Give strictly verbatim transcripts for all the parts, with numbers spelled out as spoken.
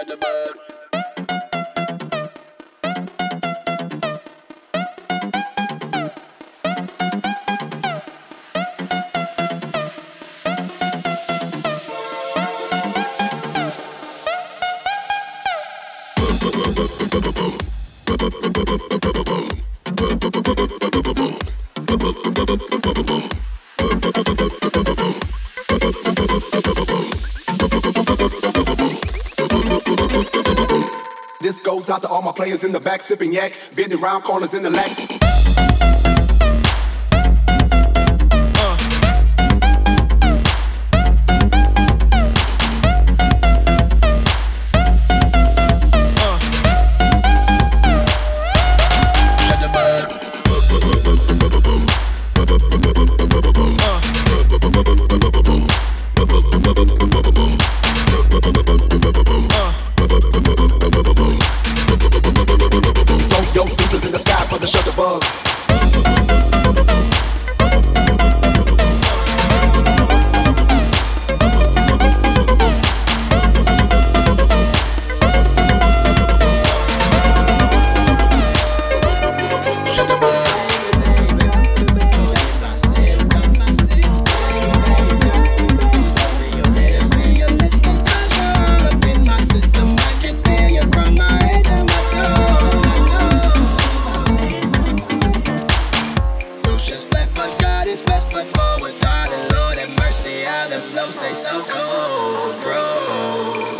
Shut the bug. This goes out to all my players in the back, sipping yak, bending round corners in the lack. Stay so cold, froze.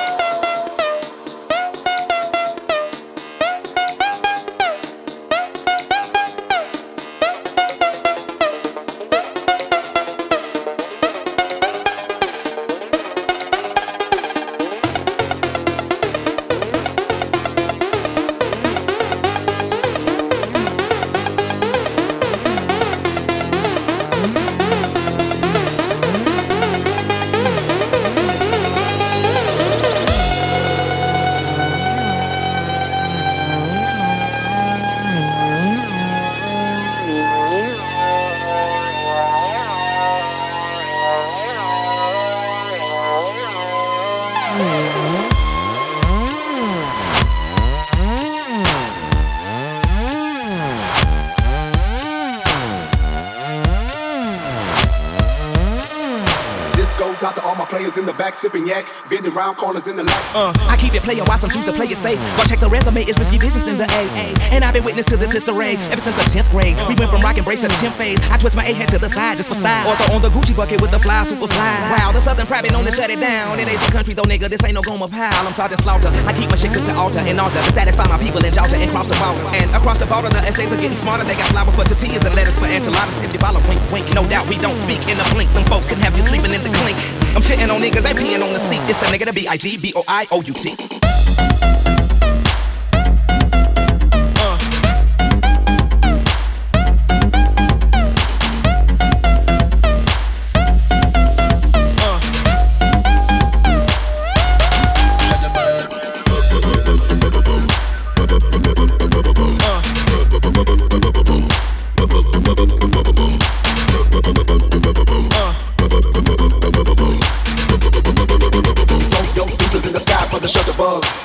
Goes out to all my players in the back, sipping yak, bending round corners in the lack. Uh, I keep it playing while some choose to play it safe. Go check the resume, it's risky business in the A A. And I've been witness to this history ever since the tenth grade. We went from rock and brace to the tenth phase. I twist my A head to the side just for style. Or throw on the Gucci bucket with the fly, super fly. Wow, the Southern private known to shut it down. It ain't some country though, nigga, this ain't no Goma pile. I'm Sergeant Slaughter. I keep my shit cooked to altar and altar to satisfy my people in Georgia and cross the border. And across the border, the essays are getting smarter. They got flour for tortillas and lettuce for enchiladas. If you follow, wink, wink. No doubt we don't speak in the blink. Them folks can have you sleeping in the clink. I'm shitting on niggas, they peeing on the seat. It's the nigga, the B I G B O I O U T. Shut the bugs.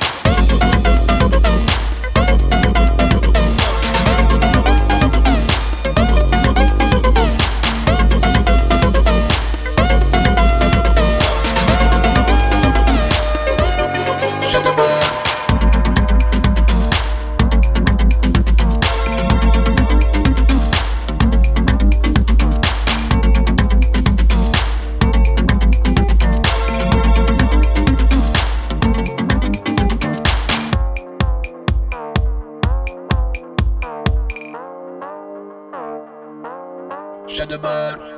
Shut the bug.